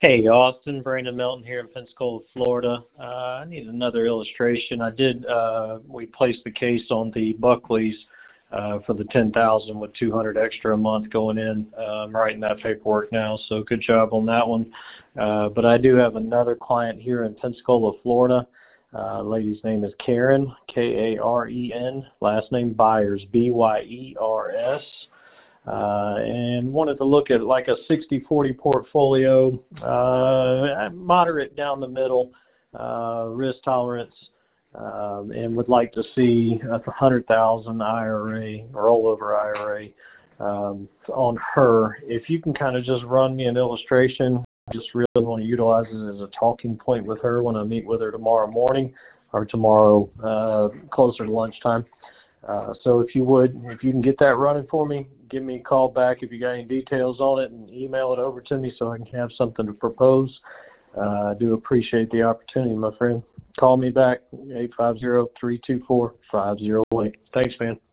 Hey, Austin. Brandon Melton here in Pensacola, Florida. I need another illustration. We placed the case on the Buckleys for the 10,000 with 200 extra a month going in. I'm writing that paperwork now, so good job on that one. But I do have another client here in Pensacola, Florida. Lady's name is Karen, Karen, last name Byers, Byers. And wanted to look at like a 60-40 portfolio, moderate down the middle, risk tolerance, and would like to see a 100,000 IRA, rollover IRA, on her. If you can kind of just run me an illustration, I just really want to utilize it as a talking point with her when I meet with her tomorrow morning or tomorrow closer to lunchtime. So if you can get that running for me, give me a call back if you got any details on it and email it over to me so I can have something to propose. I do appreciate the opportunity, my friend. Call me back, 850-324-5008. Thanks, man.